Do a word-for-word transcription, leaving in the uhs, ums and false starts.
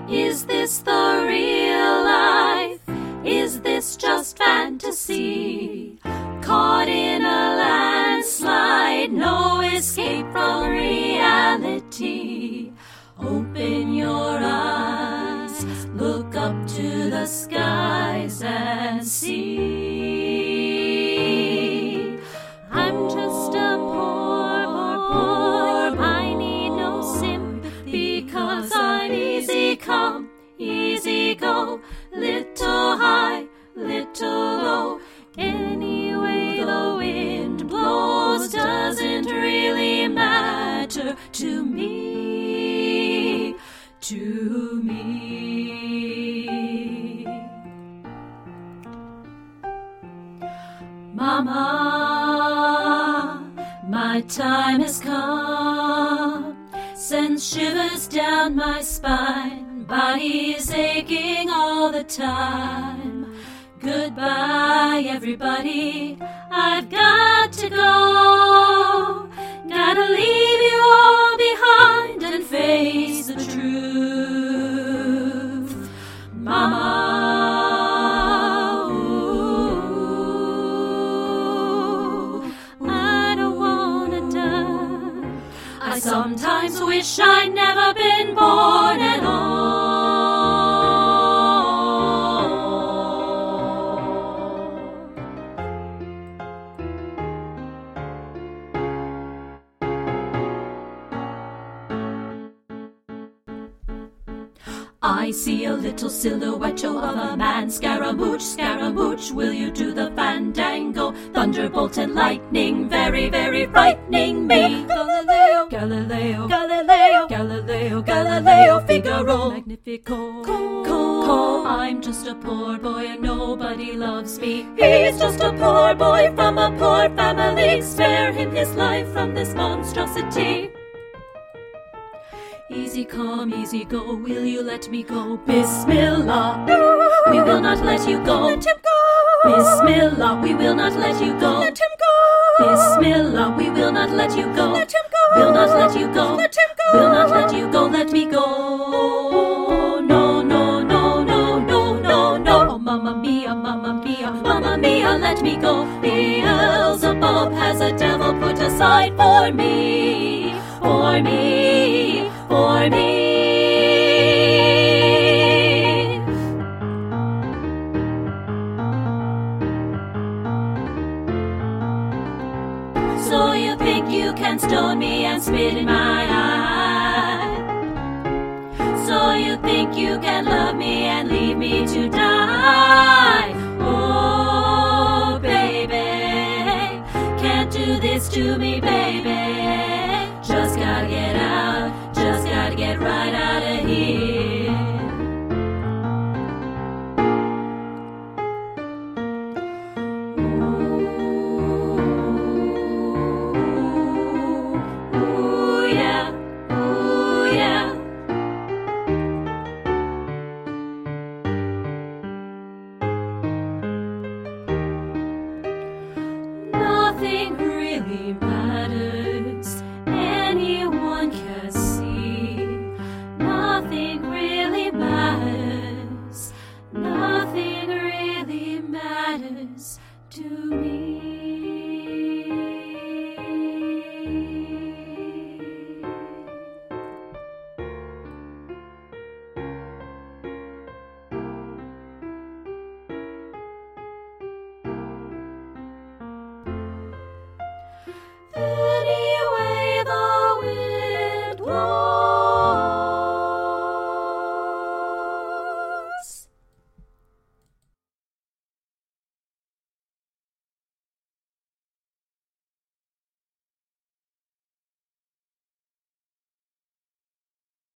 Is this the real life? Is this just fantasy? Caught in a landslide, no escape from reality. Open your eyes, look up to the skies and see. I'm just a poor, poor, poor, I need no sympathy, because I'm easy come, easy go, little high, little low. Any way the wind blows doesn't really matter to me, to me. Mama, my time has come, sends shivers down my spine, body's aching all the time. Goodbye, everybody, I've got to go. Gotta leave you all behind and face the truth. Mama, ooh, I don't wanna die. I sometimes wish I'd never been born at all. I see a little silhouette of a man. Scaramouche, Scaramouche, will you do the fandango? Thunderbolt and lightning, very, very frightening me. Galileo, Galileo, Galileo, Galileo, Galileo, Figaro, Magnifico. Co, I'm just a poor boy and nobody loves me. He's just a poor boy from a poor family. Spare him his life from this monstrosity. Easy come, easy go, will you let me go? Bismillah, we will not let you go. Let him go. Bismillah, we will not let you go. Let him go. Bismillah, we will not let you go. Let him go. Will not let you go. Let him go. Will not let you go. Let me go. No, no, no, no, no, no, no. Oh, Mamma Mia, Mamma Mia, Mamma Mia, let me go. Beelzebub has a devil put aside for me, for me, for me. So you think you can stone me and spit in my eye? So you think you can love me and leave me to die? Oh, baby, can't do this to me, baby. Just gotta get out.